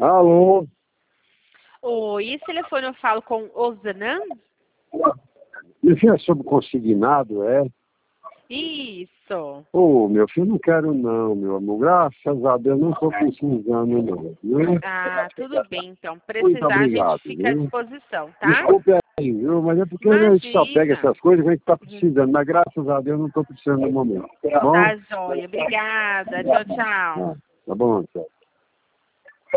Alô? Oi, esse telefone eu falo com Ozanan? Meu filho é sobre consignado, é? Isso. Meu filho, não quero não, meu amor. Graças a Deus, não estou precisando não, viu? Ah, tudo bem, então. Muito Precisar, a obrigado, gente fica à viu? disposição, tá? Desculpe aí, viu? Mas é porque a gente só pega Imagina. essas coisas que a gente está precisando. Mas graças a Deus, não estou precisando no momento. Tá bom? Tá joia. Obrigada. Tchau, tchau. Tá bom, tchau.